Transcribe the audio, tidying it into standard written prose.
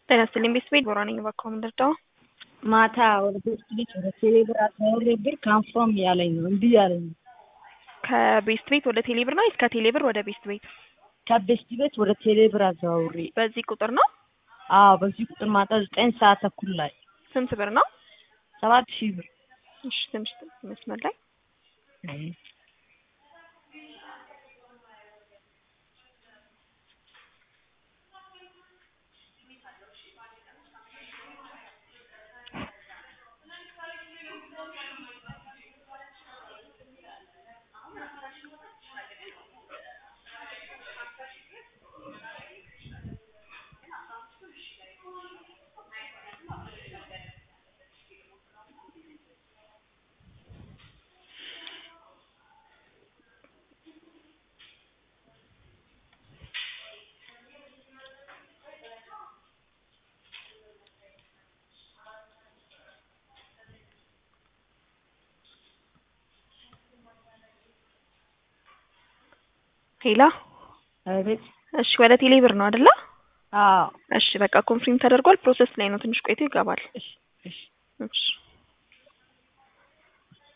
ጤና ይስጥልኝ ቤተሰቤ ቦራ ነኝ። እባክዎ ምን ልርዳዎ? ማታ ወደ ቤስት ቤት ወደ ቴሌብር አስመውሬ ብር ካንፎርም ያለኝ ነው እንዲህ ያለኝ ነው። ከቤስት ቤት ወደ ቴሌብር ነው ወይስ ከቴሌብር ወደ ቤስት ቤት? ከቤስት ቤት ወደ ቴሌብር አዘዋውሬ። በዚህ ቁጥር ነው? አዎ በዚህ ቁጥር ማታ 9 ሰዓት ተኩል ላይ። ስንት ብር ነው? 7000 ብር። እሺ ትንሽ መስመር ላይ ሄላ አቤት። እሺ ወደ ቴሌብር ነው አይደለ? አዎ እሺ በቃ ኮንፊርም ተደርጓል። ፕሮሰስ ላይ ነው። ትንሽ ቆይቶ ይገባል። እሺ እሺ እሺ